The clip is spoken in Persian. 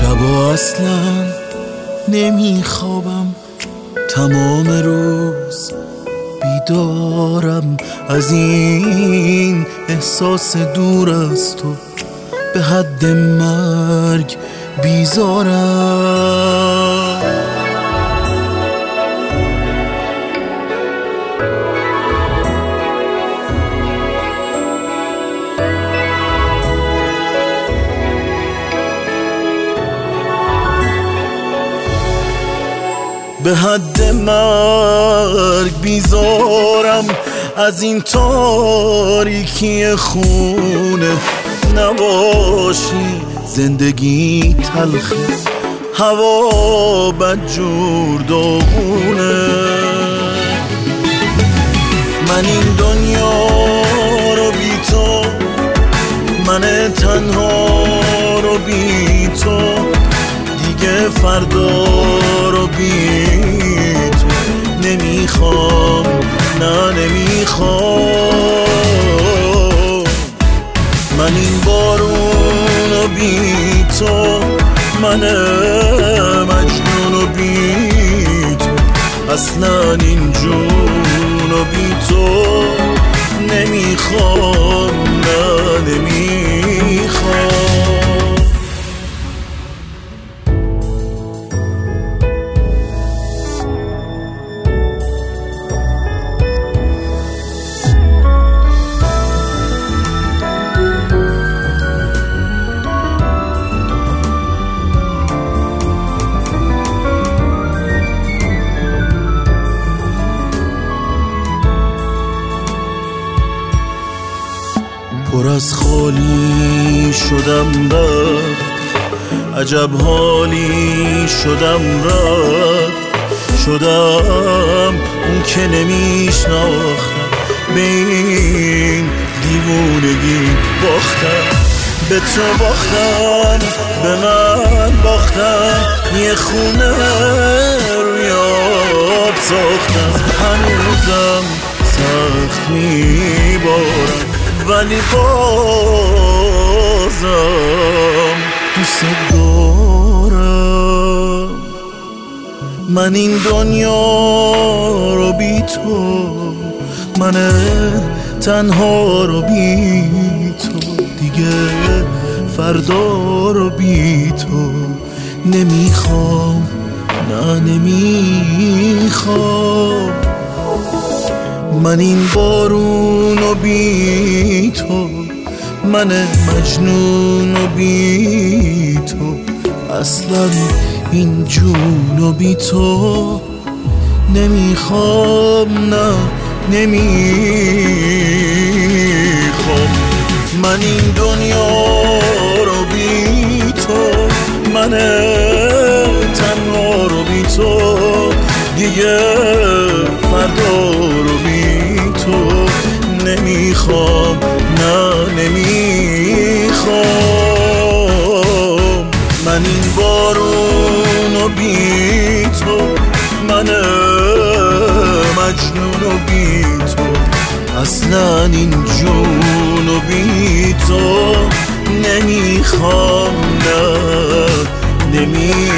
شبا اصلا نمیخوابم، تمام روز بیدارم، از این احساس دور از تو به حد مرگ بیزارم. به حد مرگ بیزارم، از این تاریکی خونه، نباشی زندگی تلخی، هوا بدجور داغونه. من این دنیا رو بی تو، من تنها رو بی تو، دیگه فردا رو بی تو نمیخوام، نه نمیخوام. من این بارون رو بی تو، من مجنون رو بی تو، اصلا این جون رو بی تو نمیخوام، نه نمیخوام. پر از خالی شدم رفت، عجب حالی شدم رفت، شدم اون که نمیشناختم، به این دیوونگی باختم، به تو باختم، به من باختم، یه خونه روی آب ساختم، هنوزم سخت میبارم ولی بازم دوست دارم. من این دنیا رو بی تو، من تنها رو بی تو، دیگه فردا رو بی تو نمیخوام، نه نمیخوام. من این بارون رو بی تو، من مجنون رو بی تو، اصلا این جون رو بی تو نمیخوام، نه نمیخوام. من این دنیا رو بی تو، من تنها رو بی تو، دیگه فردا رو بی تو نمیخوام، نه نمیخوام. من این بارون رو بی تو، من مجنون رو بی تو، اصلا این جون رو بی تو نمیخوام، نه نمیخوام.